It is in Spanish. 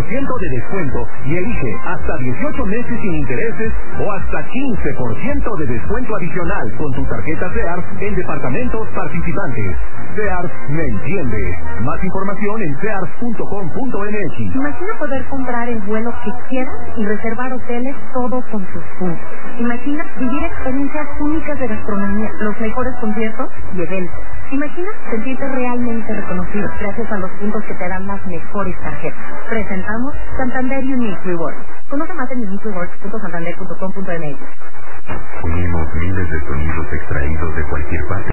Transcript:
de descuento y elige hasta 18 meses sin intereses o hasta 15% de descuento adicional con tu tarjeta Sears en departamentos participantes. Sears me entiende. Más información en sears.com.mx. Imagina poder comprar el vuelo que quieras y reservar hoteles todo con tus puntos. Imagina vivir experiencias únicas de gastronomía, los mejores conciertos y eventos. Imagina sentirte realmente reconocido gracias a los puntos que te dan las mejores tarjetas. Presentamos Santander Unique Rewards. Conoce más en uniquerewards.santander.com.mx. Unimos miles de sonidos extraídos de cualquier parte